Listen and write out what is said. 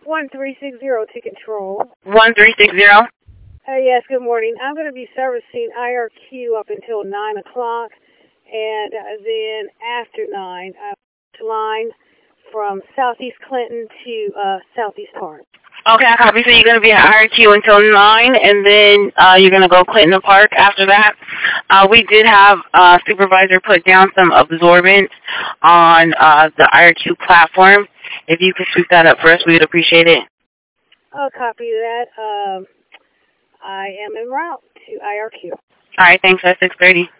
1360 to control. 1360? Yes, good morning. I'm going to be servicing IRQ up until 9 o'clock, and then after 9, line from Southeast Clinton to Southeast Park. Okay, I copy. So you're going to be at IRQ until 9, and then you're going to go Clinton Park after that. We did have a supervisor put down some absorbent on the IRQ platform. If you could sweep that up for us, we would appreciate it. I'll copy that. I am en route to IRQ. All right, thanks. At 6:30.